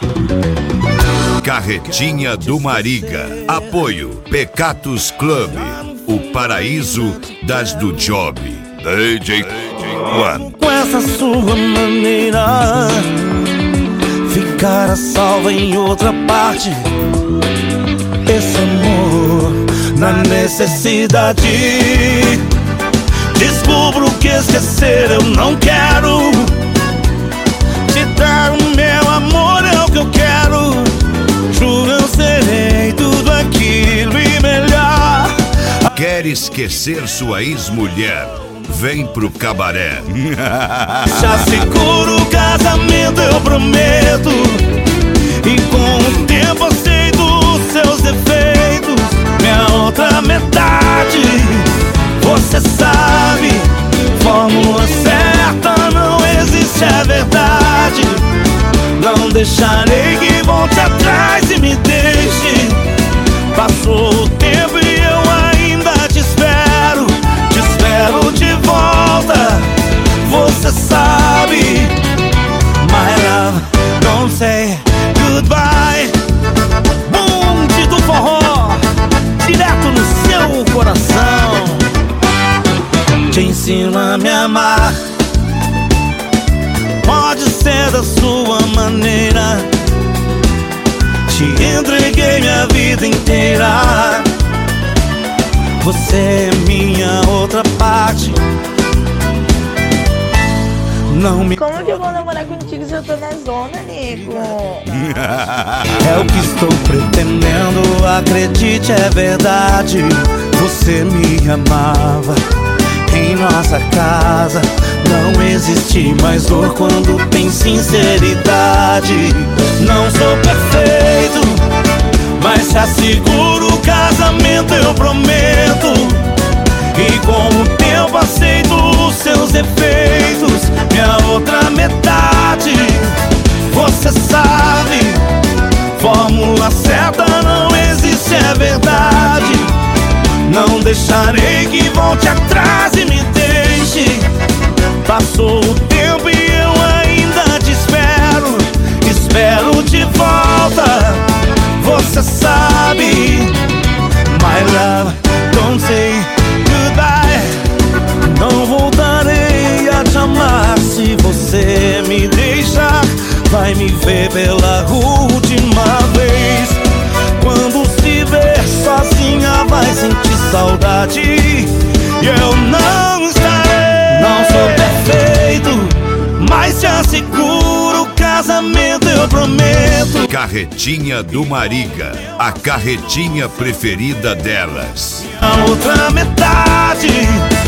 Carretinha do Mariga. Apoio Pecatus Club, o paraíso das do job. DJ One. Com essa sua maneira, ficar a salva em outra parte. Esse amor na necessidade. Descubro que esquecer eu não quero. Te dar o meu amor é o que eu quero. Juro, eu serei tudo aquilo e melhor. Quer esquecer sua ex-mulher? Vem pro cabaré. Já seguro o casamento, eu prometo. E com o tempo eu sei dos seus defeitos. Minha outra metade, você sabe, fórmula certa não existe, é verdade. Não deixarei que volte atrás e me deixe. Passou o tempo e eu ainda te espero. Te espero de volta, você sabe. My love, don't say goodbye. Bonde do forró, direto no seu coração. Te ensino a me amar. Pode ser da sua maneira. Te entreguei minha vida inteira. Você é minha outra parte. Não me... Como que eu vou namorar contigo se eu tô na zona, nego? É o que estou pretendendo, acredite, é verdade. Você me amava em nossa casa. Não existe mais dor quando tem sinceridade. Não sou perfeito, mas te asseguro o casamento, eu prometo. E com o tempo aceito os seus defeitos. Minha outra metade, você sabe, fórmula certa não existe, é verdade. Não deixarei que volte atrás e me deixe. Passou o tempo e eu ainda te espero. Espero de volta, você sabe. My love, don't say goodbye. Não voltarei a te amar se você me deixar. Vai me ver pela última vez. Quando se ver sozinha vai sentir saudade. E eu não estarei. Não sou perfeito, mas te asseguro o casamento, eu prometo. Carretinha do Mariga, a carretinha preferida delas. A outra metade,